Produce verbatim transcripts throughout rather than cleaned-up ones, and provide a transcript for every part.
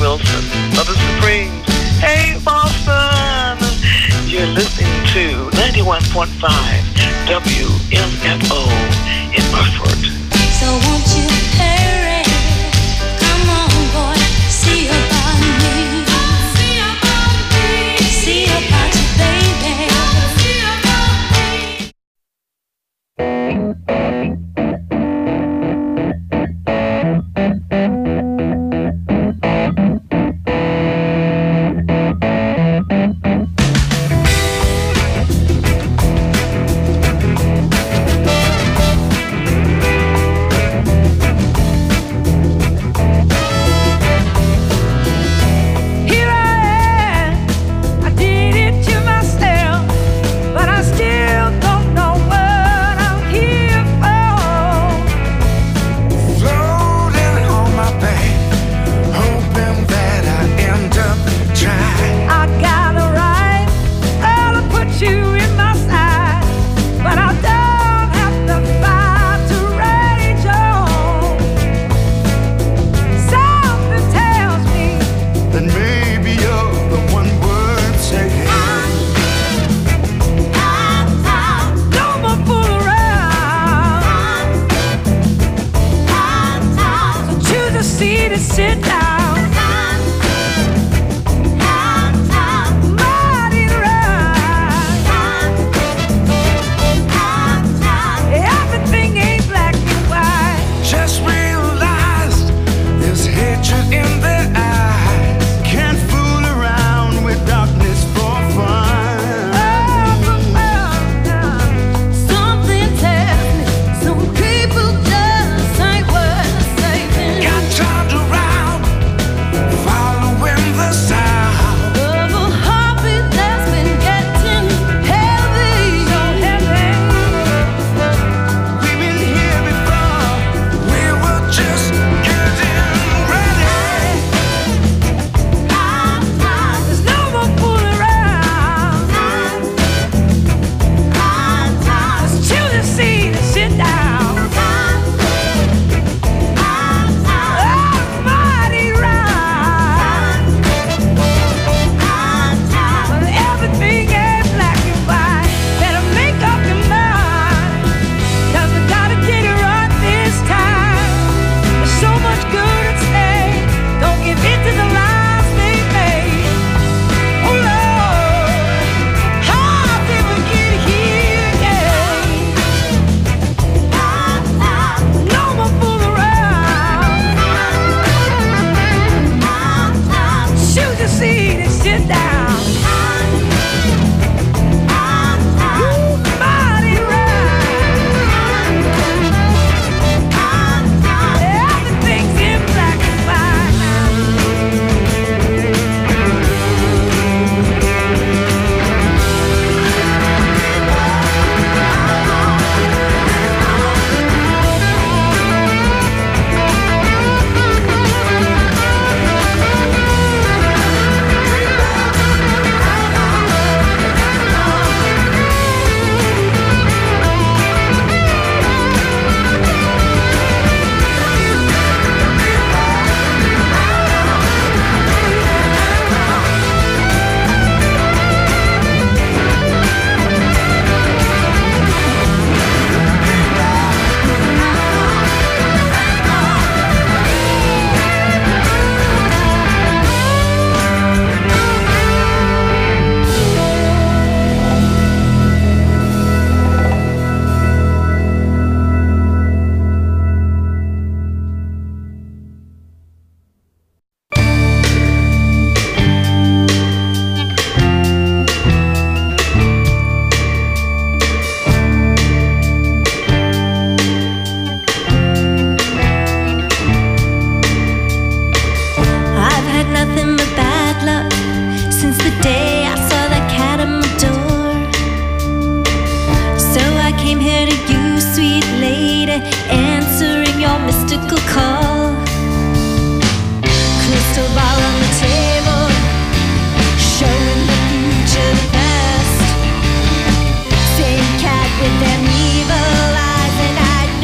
Wilson of the Supremes. Hey, Boston! You're listening to ninety-one point five W M F O in Hartford. So won't you hurry? Come on, boy, see about me. See about me. See about you, baby. See about me.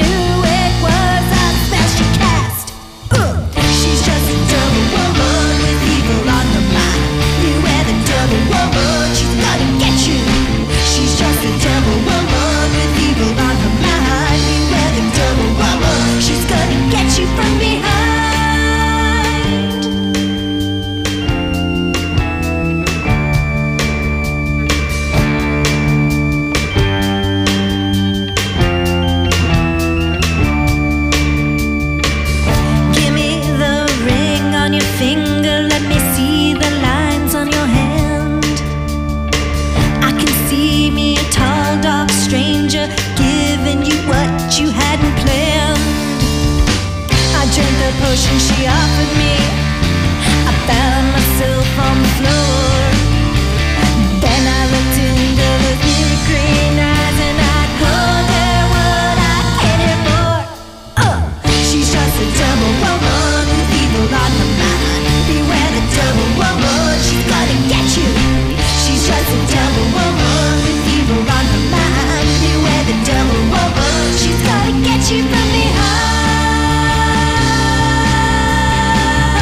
She's just a double woman with finger, let me see the lines on your hand. I can see me, a tall, dark stranger, giving you what you hadn't planned. I drank the potion she offered me. I found myself on the floor. Then I looked into the big green eyes and I told her what I came here for. Uh, she's just a double woman with evil on her mind. Beware the double woman, she's gonna get you. She's just a double woman with evil on her mind. Beware the double woman, she's gonna get you from behind.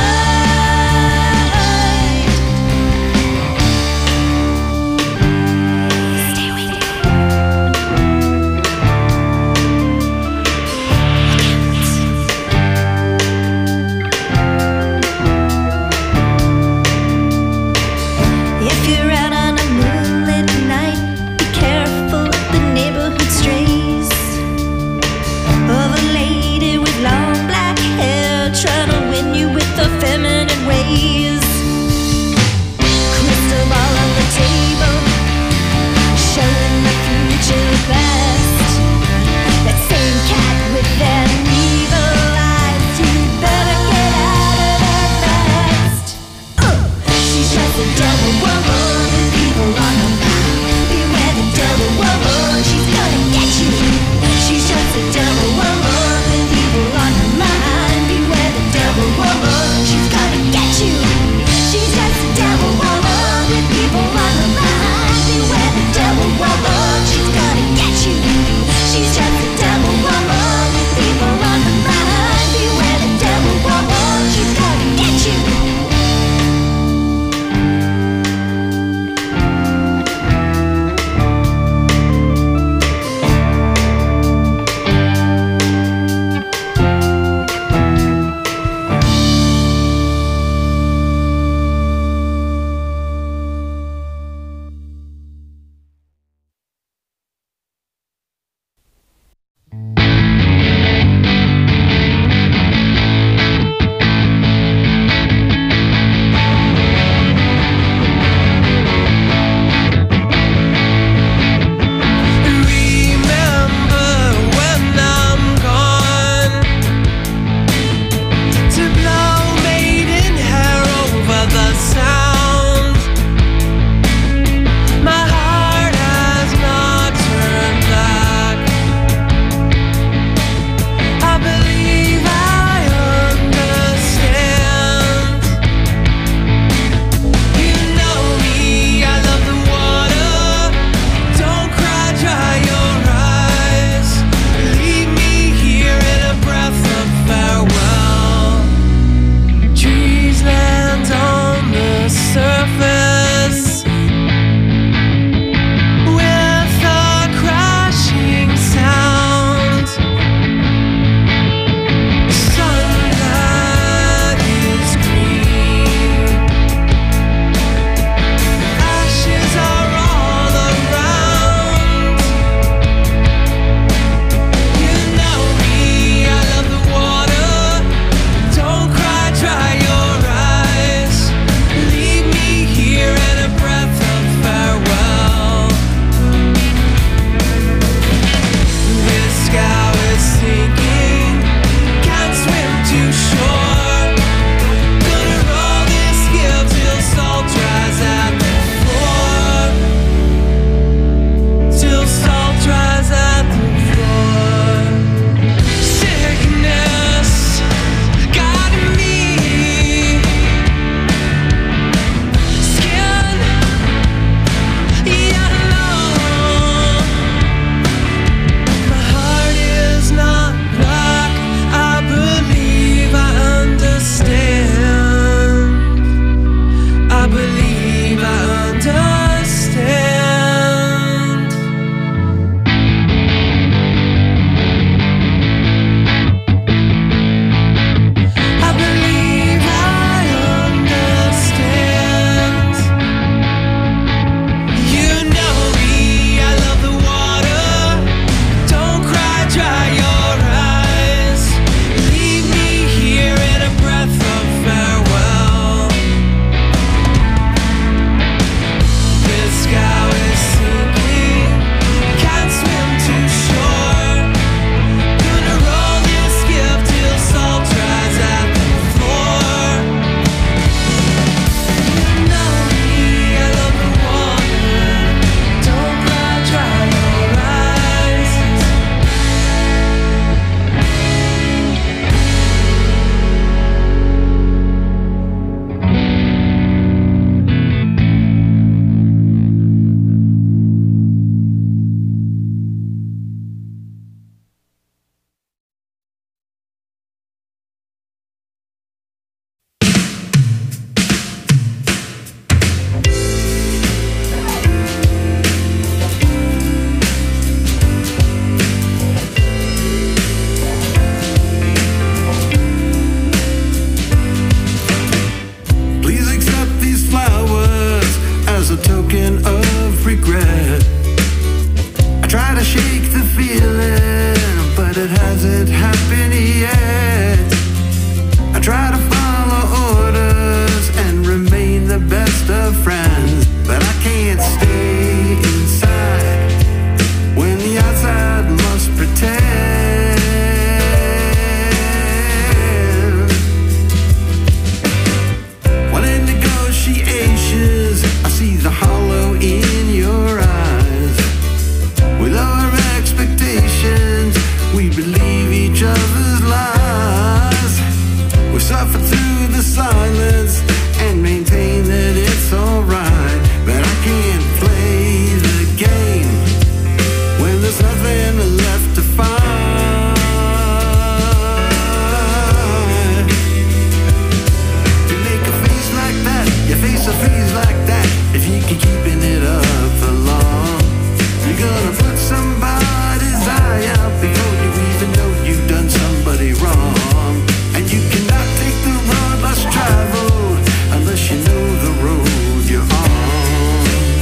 a phase like that, if you keep keeping it up for long, you're gonna put somebody's eye out before you even know you've done somebody wrong. And you cannot take the road less traveled unless you know the road you're on.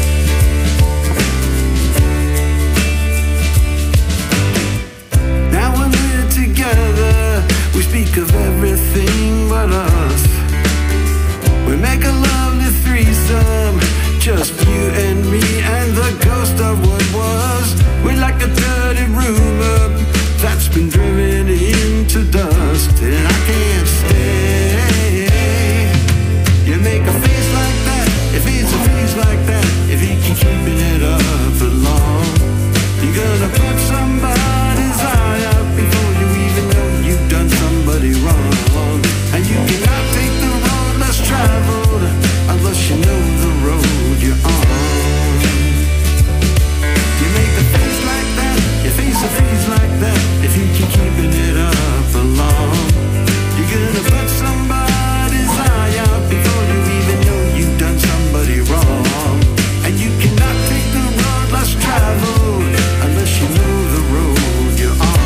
Now when we're together, we speak of everything but us. We make a lovely threesome, just you and me and the ghost of what was. We're like a dirty rumor that's been driven into dust, and I can't stay. You make a face like that, if it's a face like that, if you keep keeping it up for long, you're gonna put somebody's eye out before you even know you've done somebody wrong. And you cannot take the road less traveled unless you know the road you're on. You make a face like that, you face a face like that, if you keep keeping it up for long, you're gonna put somebody's eye out before you even know you've done somebody wrong. And you cannot take the road less traveled unless you know the road you're on.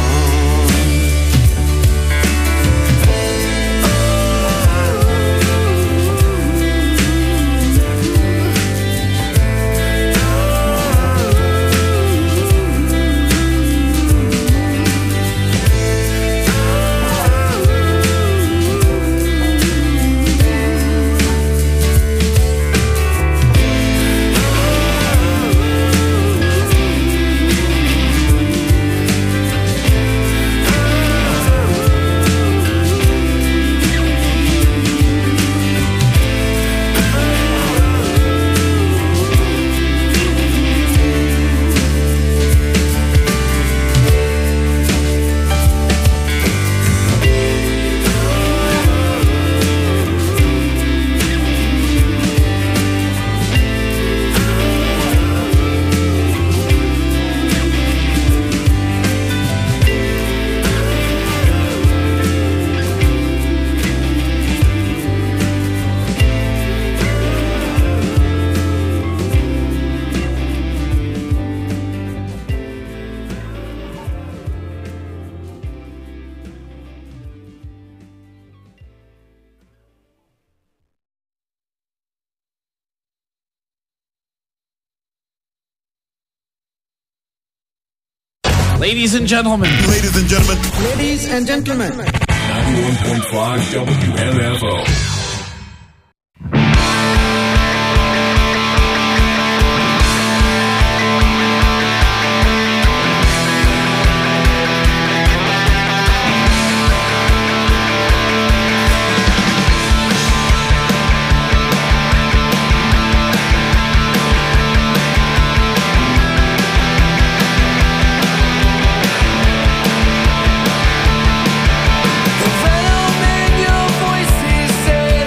Ladies and gentlemen. Ladies and gentlemen. Ladies and gentlemen. ninety-one point five W M F O. Fellow man, your voices say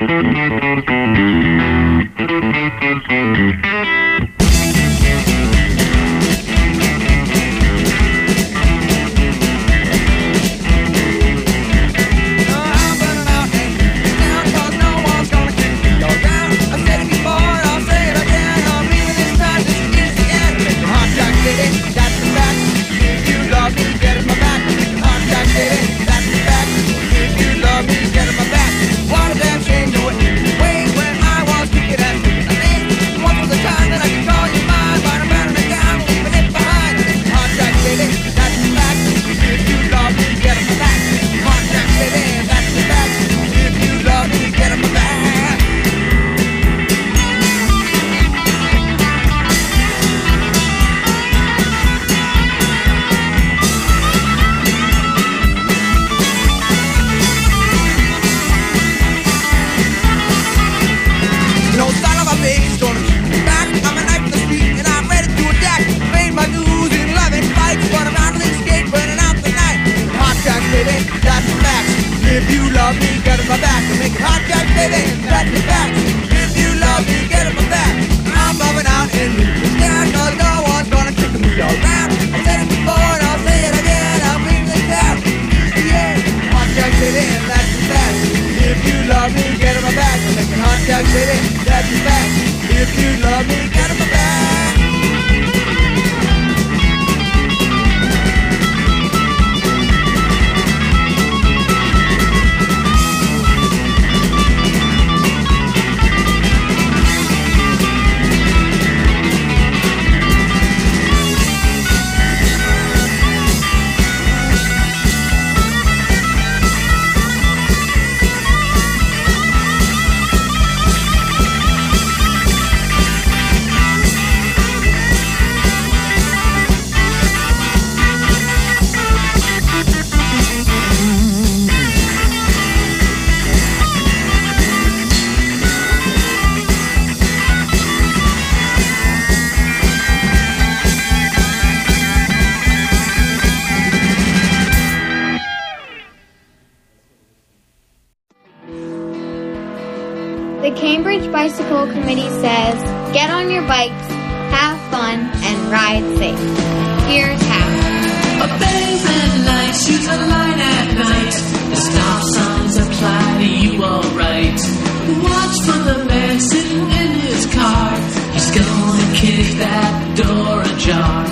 The Cambridge Bicycle Committee says, get on your bikes, have fun, and ride safe. Here's how. Obey red lights, use a light at night. The stop signs apply to you alright. Watch for the man sitting in his car. He's gonna kick that door ajar.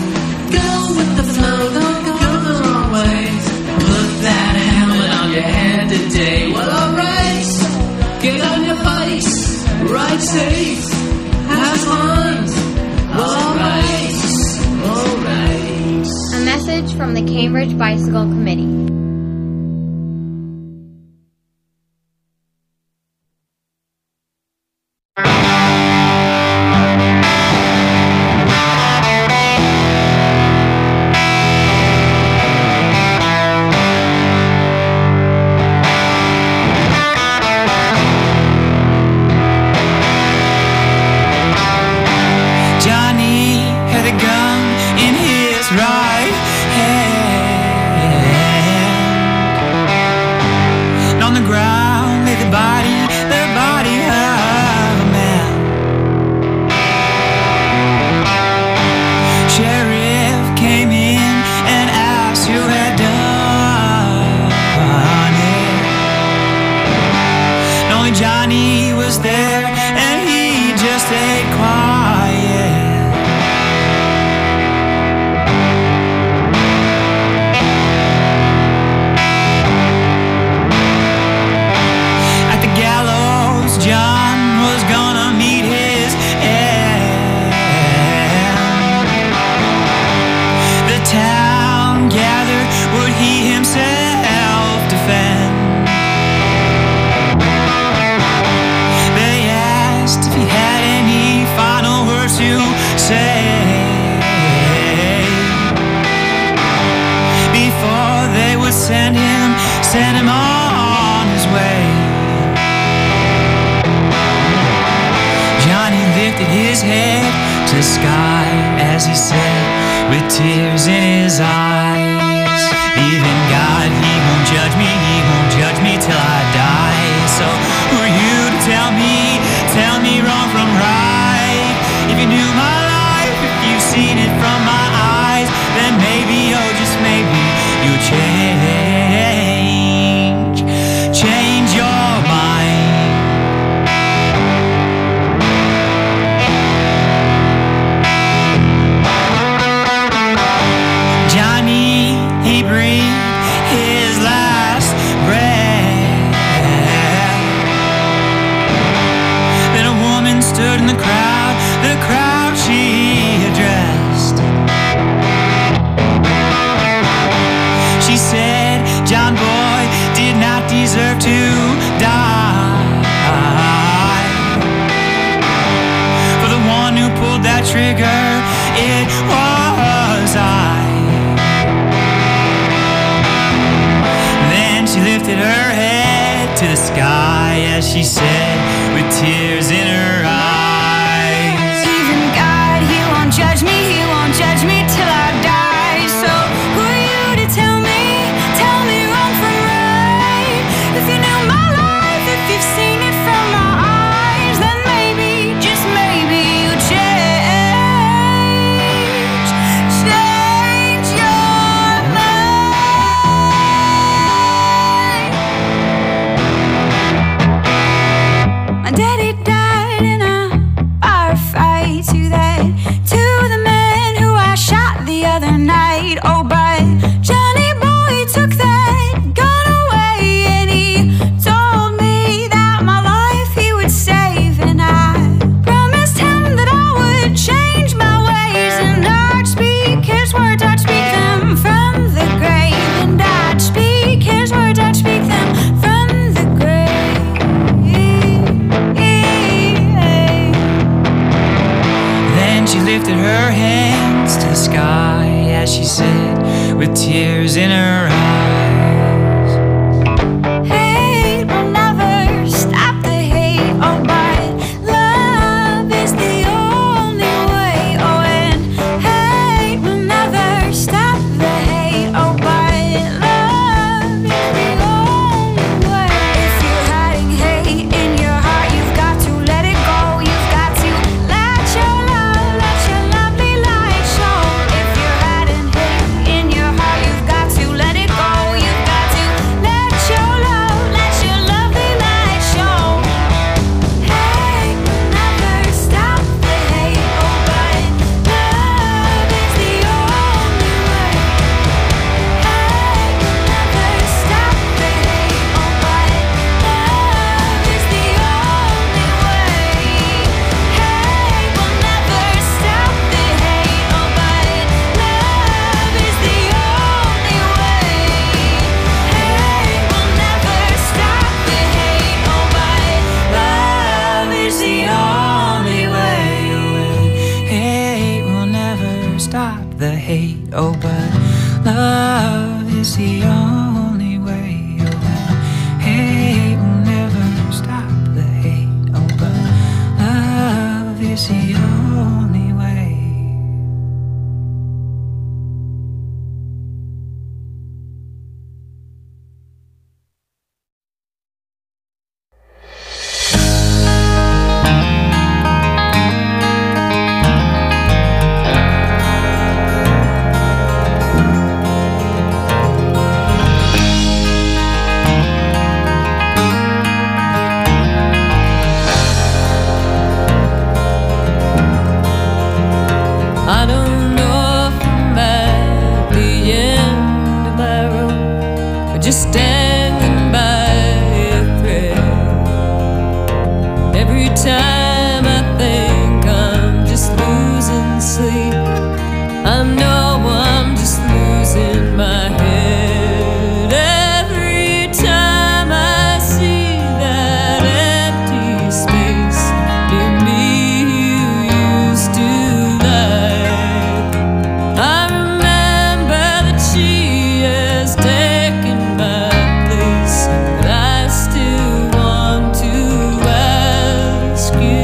Go with the flow, don't go the wrong way. Put that helmet on your head today. Well, alright, get on your bikes, ride safe, have fun. Alright, alright. A message from the Cambridge Bicycle Committee. Johnny was there and he just stayed quiet. At the gallows, John was gonna meet his end. The town gathered, would he himself defend? If he had any final words to say before they would send him, send him on his way. Johnny lifted his head to the sky as he said, with tears in his eyes, even God, he won't judge me, he won't judge me till I die. So who are you to tell right. If you knew my life, if you've seen it from my eyes, then maybe, oh just maybe, you'll change, change your mind. Johnny, he breathed his last breath. Then a woman stood in the crowd, the crowd she addressed. She said, John boy did not deserve to die. For the one who pulled that trigger, it was I. Then she lifted her head to the sky as she said, with tears in her eyes, Even God, He won't judge me, He won't judge me till I die. So who are you to tell me, tell me wrong from right? If you knew my life, if you've seen it from my eyes, then maybe, just maybe, you change, change your mind. My daddy died in a bar fight. To that, to the man who I shot the other night. Oh, but Johnny boy took that gun away, and he told me that my life he would save. And I promised him that I would change my ways, and I'd speak his words, I'd speak them from the grave. And I'd speak his words, I'd speak them from the grave. Then she lifted her hands to the sky as she said, with tears in her eyes, Hate will never stop the hate, oh, but love is the only way. Oh, and hate will never stop the hate, oh, but love is the only way. If you're hiding hate in your heart, you've got to let it go. You've got to let your love, let your lovely light show. If you're hiding hate in your heart, you've got to let it go. You've got to let your love, let your lovely light show. Hate will never stop the hate, oh, but love is the only way. Hate will never stop the hate, oh, but love is the only way. Hate will never stop the hate, oh, but love is the only way. Hate will never stop the hate, oh, but love is the only way. hate will never stop the hate, oh but love is the only way. Oh, hate will never stop the hate, oh but love is the only way. I don't know if I'm at the end of my rope or just standing by a thread. Every time I think I'm just losing sleep, I know I'm just losing my head. Every time I see that empty space near me you used to like, I remember that she has taken my place, but I still want to ask you.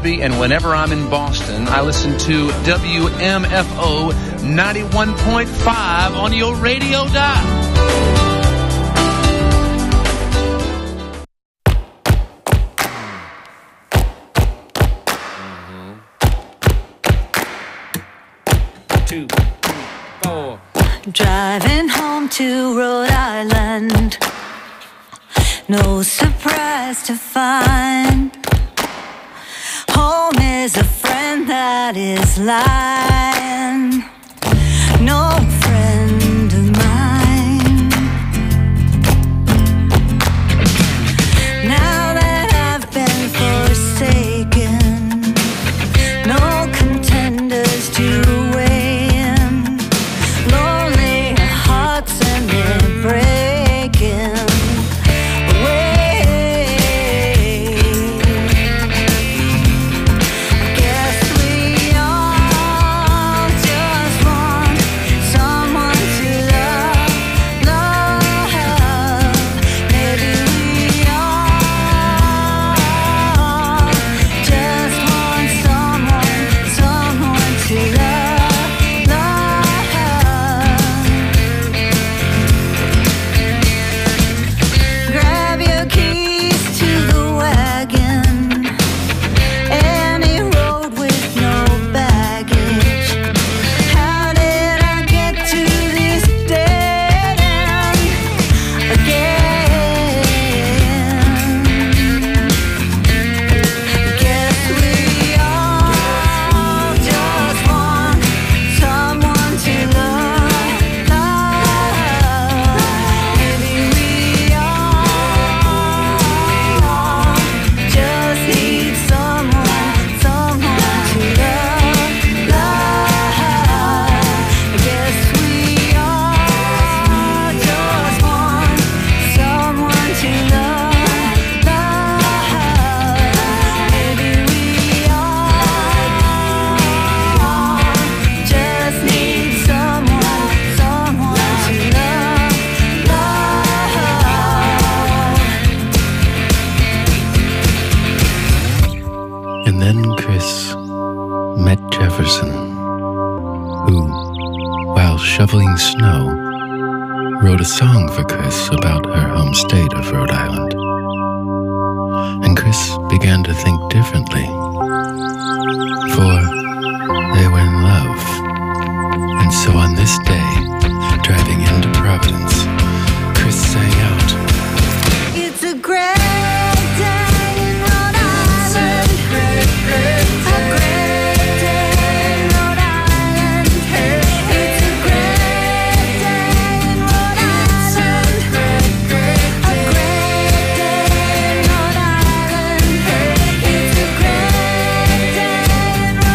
Crosby, and whenever I'm in Boston, I listen to W M F O ninety-one point five on your radio dial. Two, four. Driving home to Rhode Island, no surprise to find home is a friend that is lying, no friend of mine. Now that I've been forsaken, no contenders to weigh in, lonely hearts and they're breaking away. Guess we all just want someone to love, love. Maybe we all just want someone, someone to love, love. Grab your keys to the wagon, any road with no baggage. How did I get to this dead end again? Guess we all just want someone to love, love. Maybe we all just need someone, someone to love, love. Guess we all just want someone to love, love. Maybe we all just need someone, someone to love, love. And then Chris met Jefferson, who, while shoveling snow, wrote a song for Chris about her home state of Rhode Island. And Chris began to think differently, for they were in love. And so on this day, driving into Providence, Chris sang out, It's a great day in Rhode Island. A great day in Rhode Island. It's a great day in Rhode Island. A great day in Rhode Island. It's a great day in Rhode Island.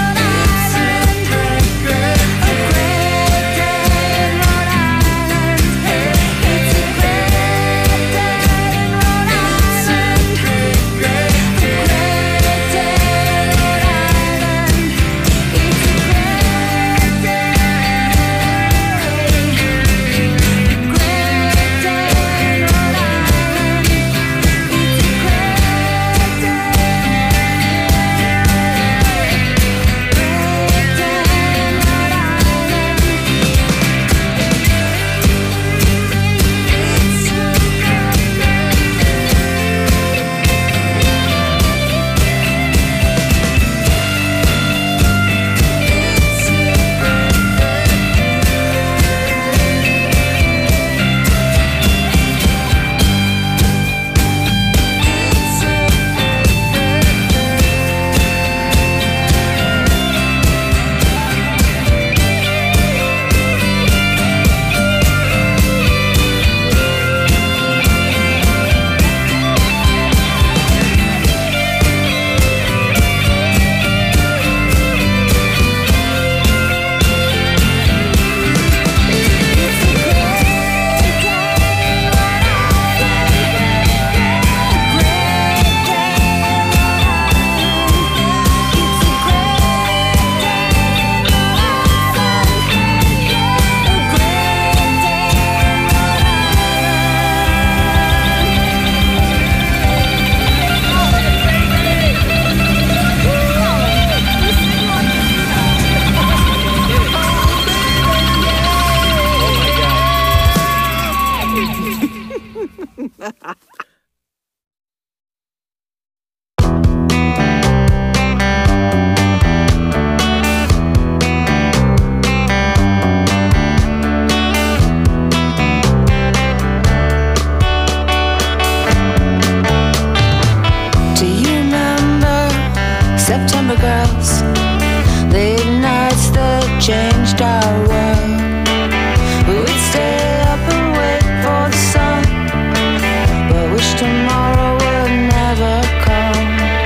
late nights that changed our world. We'd stay up and wait for the sun, but wish tomorrow would never come.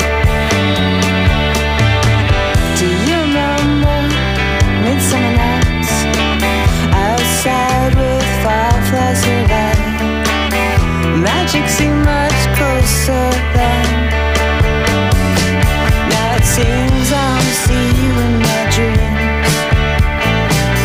Do you remember midsummer nights outside with fireflies of light? Magic seemed much closer then. Now it seems I don't see you in my dreams.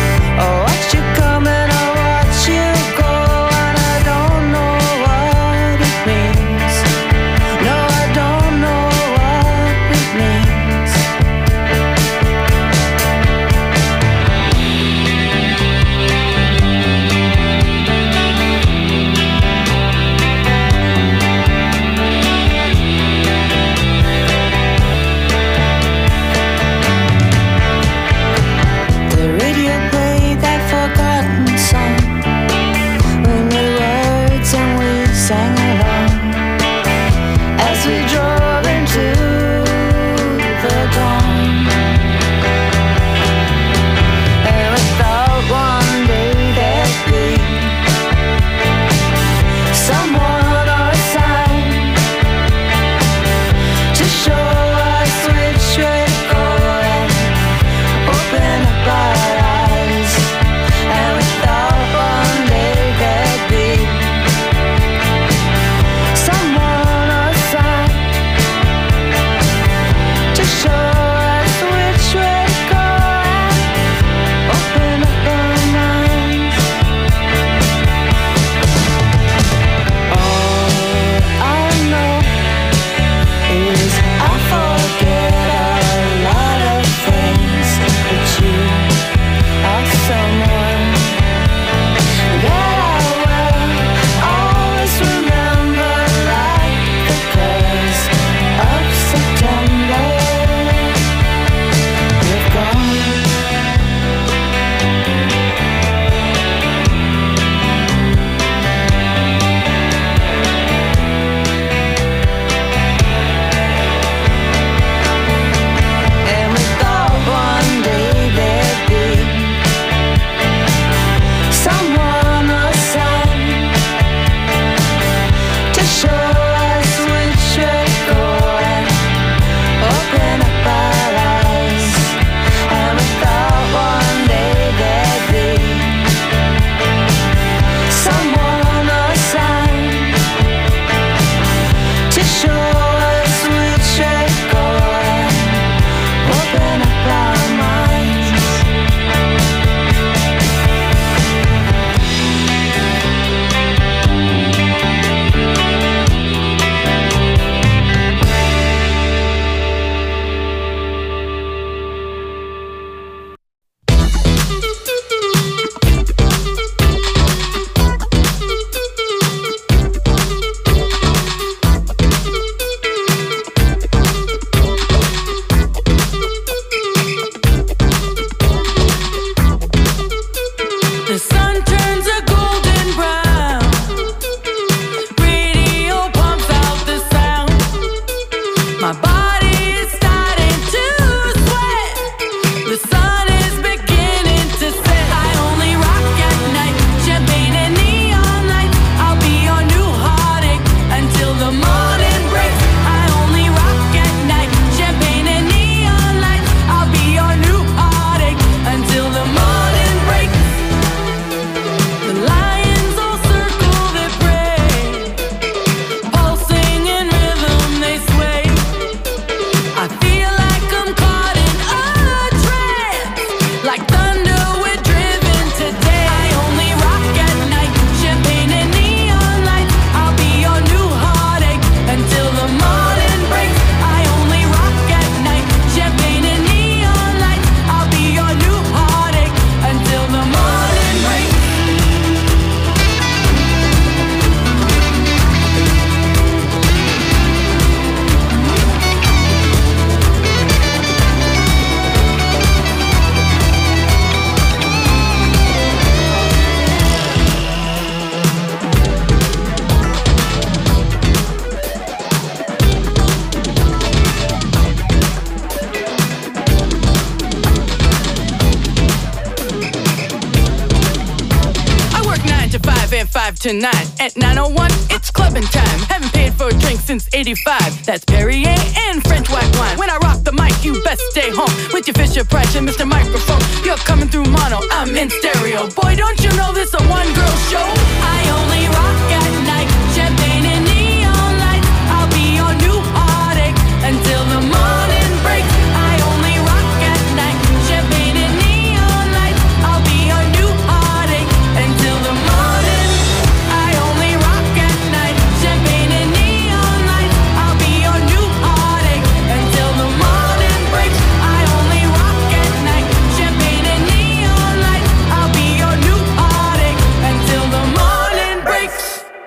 tonight. At nine oh one, it's clubbing time. Haven't paid for a drink since eighty-five. That's Perrier and French white wine. When I rock the mic, you best stay home with your Fisher Price and Mister Microphone. You're coming through mono, I'm in stereo. Boy, don't you know this a one-girl show? I only rock at night. Champagne and neon lights. I'll be your new heartache until the morning breaks. I only rock at night. Champagne and neon lights. I'll be your new heartache until the morning. I only rock at night. Champagne and neon lights. I'll be your new heartache until the morning breaks. I only rock at night. Champagne and neon lights. I'll be your new heartache until the morning breaks.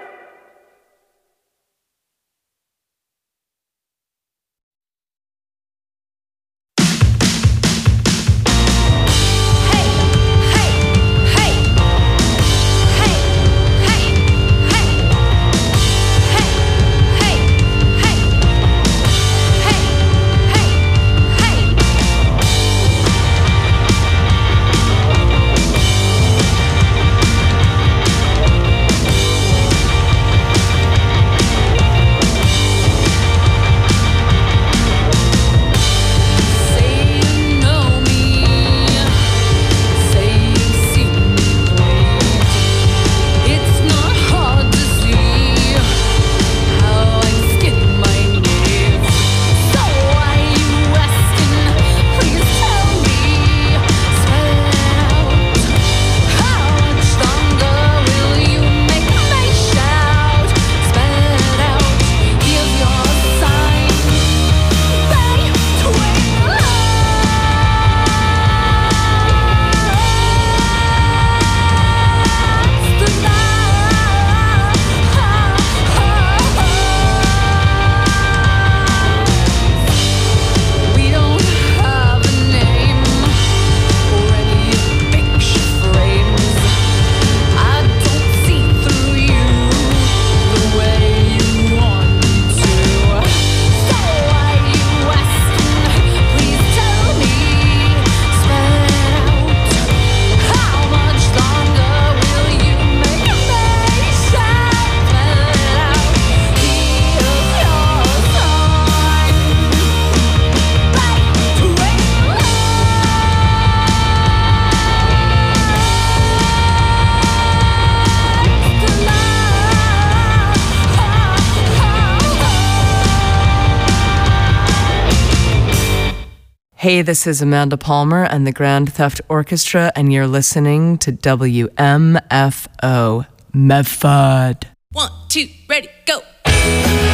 Hey, this is Amanda Palmer and the Grand Theft Orchestra, and you're listening to W M F O Medford. One, two, ready, go.